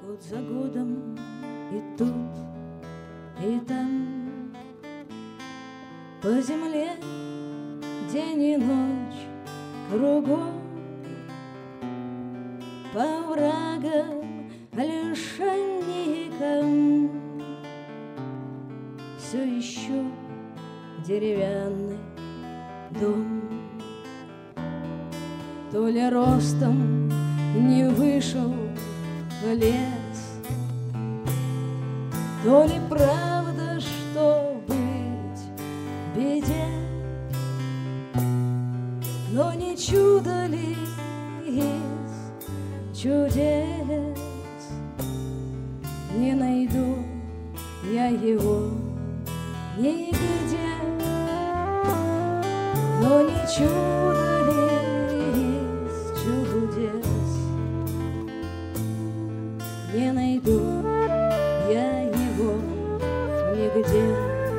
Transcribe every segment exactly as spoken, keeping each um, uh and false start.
Год за годом и тут, и там по земле день и ночь кругом, по оврагам, лишайникам все еще деревянный дом. То ли ростом не вышел лес, то ли правда, что быть беде, но не чудо ли из чудес? Не найду я его нигде, но не чудо ли из чудес? Не найду я его нигде.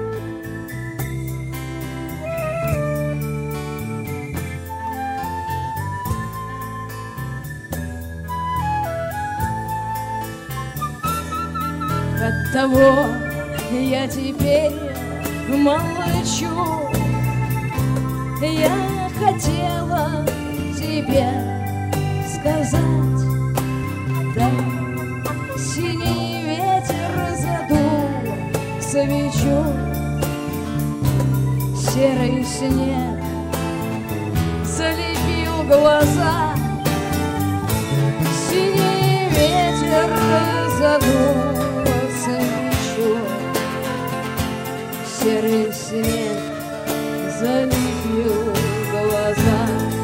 Оттого я теперь молчу. Я хотела тебе сказать, да, синий ветер задул свечу, серый снег залепил глаза, синий ветер задул свечу, серый снег залепил глаза.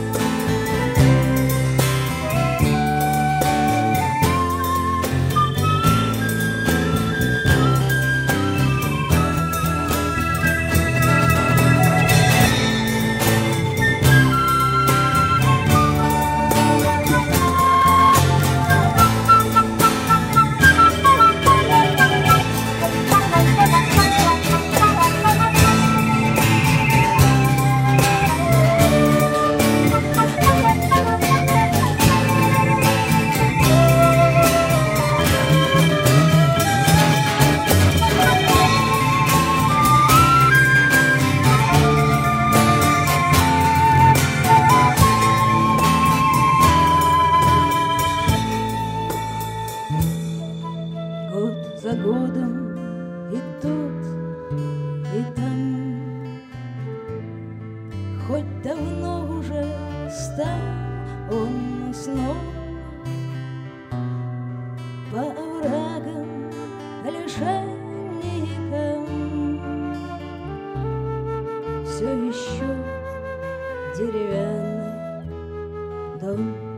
За годом и тут, и там, хоть давно уже стал он сном, по оврагам, лишайникам все еще деревянный дом.